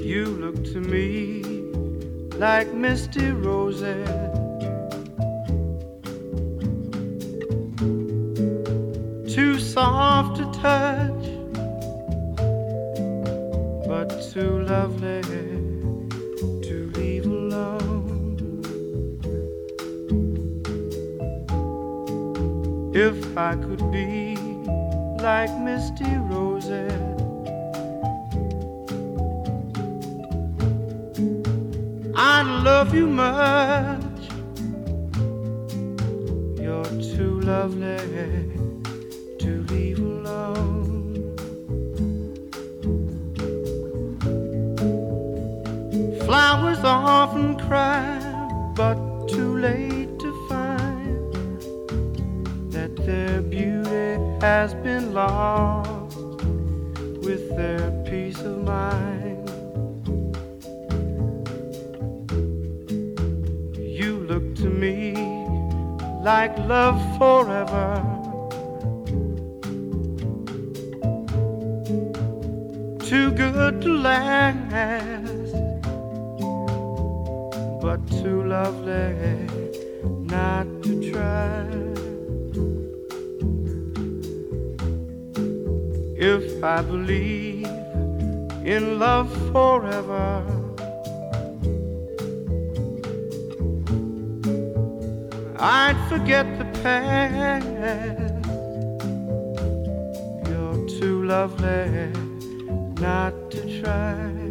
You look to me like misty roses, too soft to touch, but too lovely to leave alone. If I could be like misty roses, I'd love you much. You're too lovely to leave alone. Flowers often cry, but too late to find that their beauty has been lost with their peace of mind. You look to me like love forever, too good to last, but too lovely not to try. If I believe in love forever, I'd forget the past. You're too lovely not to try.